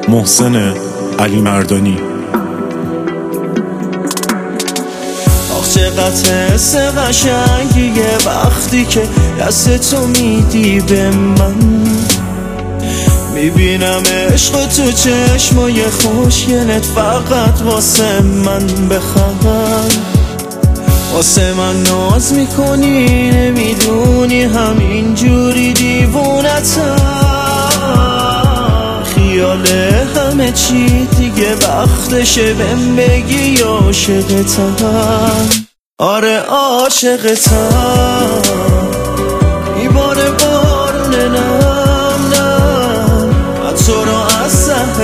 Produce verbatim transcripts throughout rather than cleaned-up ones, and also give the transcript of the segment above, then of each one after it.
محسن علی مردانی. آخ چقدر حس قشنگیه وقتی که دست تو میدی به من، میبینم عشق تو چشمای خوشگلت فقط واسه من بخند. واسه من ناز میکنی نمیدونی همین جوری دیوونتم، خیال همه چی دیگه وقتشه بهم بگی عاشقتم. آره عاشقتم، میباره بارون نم نم تو رو از ته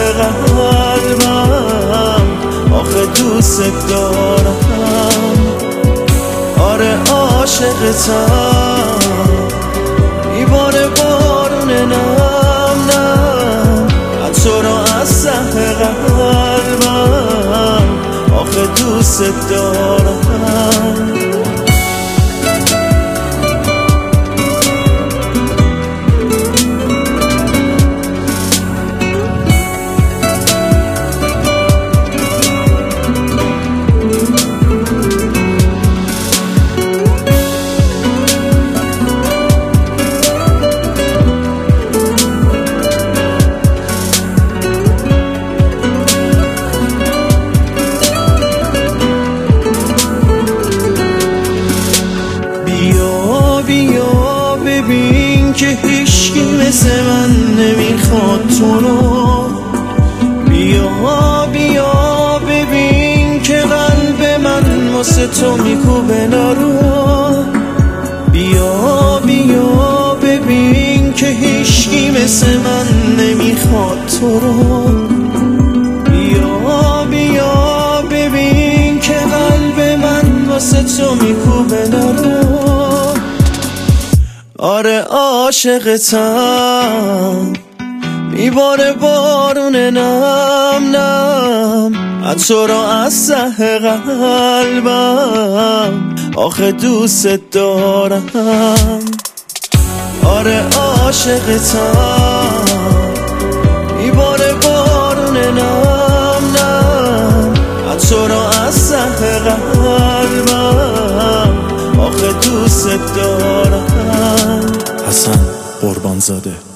قلبم، آخه دوست دارم. آره عاشقتم، میباره بارون نم نم تو رو از ته قلبم، آخه دوست دارم. ببین که هیچکی مثل من نمیخواد تو رو، بیا بیا ببین که قلب من واسه تو میکوبه نارو. بیا بیا ببین که هیچکی مثل من نمیخواد تو رو، بیا بیا ببین که قلب من واسه تو میکوبه نارو. آره عاشقتم، میباره بارون نم نم تو رو از ته قلبم، آخه دوست دارم. آره عاشقتم، میباره بارون نم نم تو رو از ته قلبم، آخه دوست دارم. حسن قربانزاده.